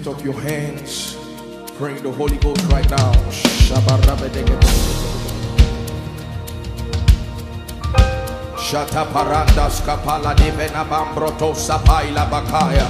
Lift up your hands. Pray in the Holy Ghost right now. Shata parandas kapala divena bambroto sapaila bakaya.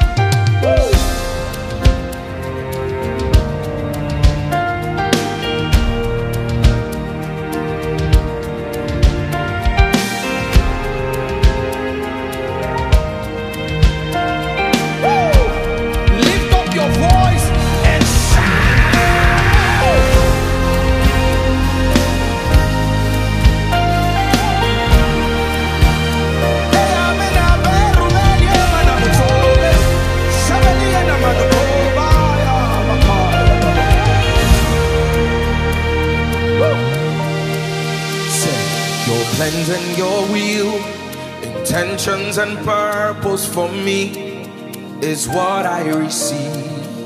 Plans and your will, intentions and purpose for me is what I receive.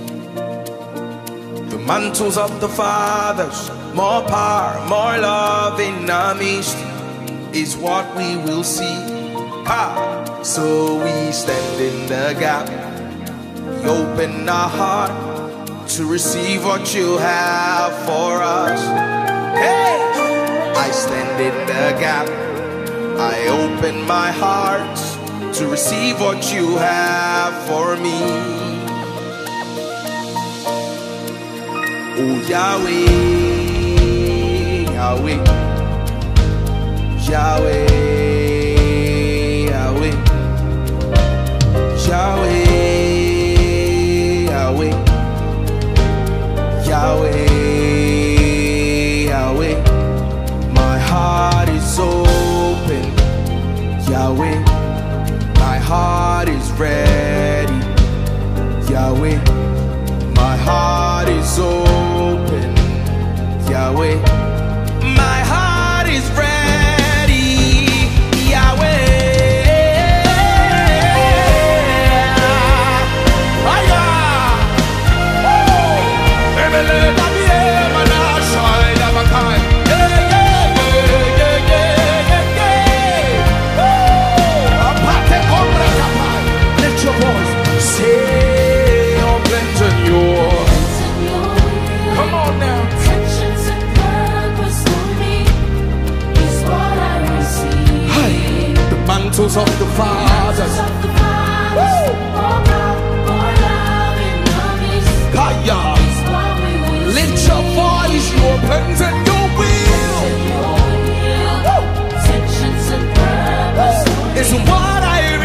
The mantles of the fathers, more power, more love in our midst is what we will see. Ha! So we stand in the gap, we open our heart to receive what you have for us. Hey! I stand in the gap, I open my heart to receive what you have for me. Oh Yahweh, Yahweh, Yahweh, Yahweh, Yahweh, Yahweh, Yahweh, Yahweh. My heart is open, Yahweh. My heart is ready, Yahweh. My heart is open, Yahweh. My heart is ready, Yahweh. Mantles of the fathers, lift your voice, your plans and your will is what I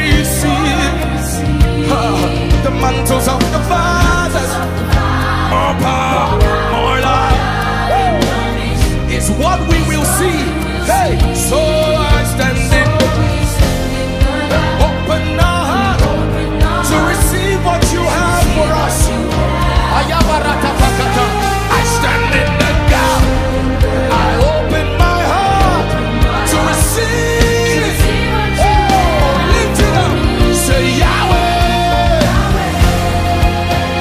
receive. The mantles of the fathers, more power, more love is what we will see. Hey, so I stand in. Open our heart to receive what you have for us. I stand in the gap. I open my heart to receive. Oh, lift it up. Say Yahweh.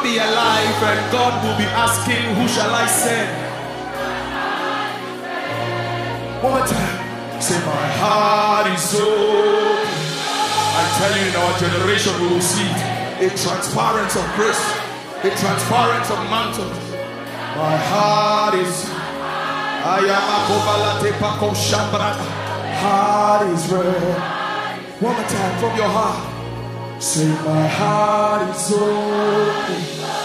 be alive and God will be asking, who shall I send? One more time. Say, my heart is open. I tell you, in our generation we will see a transparency of grace, a transparency of mantles. My heart is heart is red. One more time from your heart. Say, my heart is open.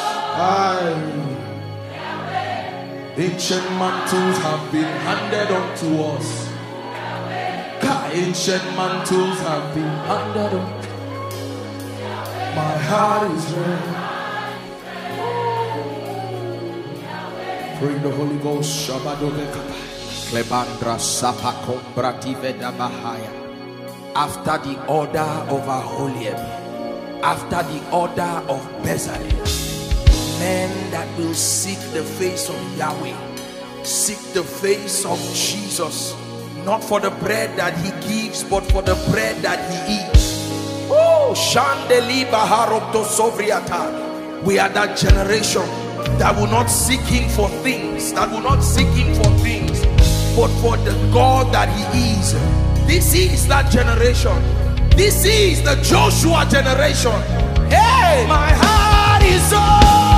Ancient mantles have been handed unto us. Ancient mantles have been handed unto. My heart is red. Pray the Holy Ghost. After the order of Aholiab, after the order of Bezalel, men that will seek the face of Yahweh, seek the face of Jesus, not for the bread that he gives, but for the bread that he eats. Oh, Shandeli Baharokto Sovriata. We are that generation that will not seek him for things, but for the God that he is. This is that generation. This is the Joshua generation. Hey, my heart is open.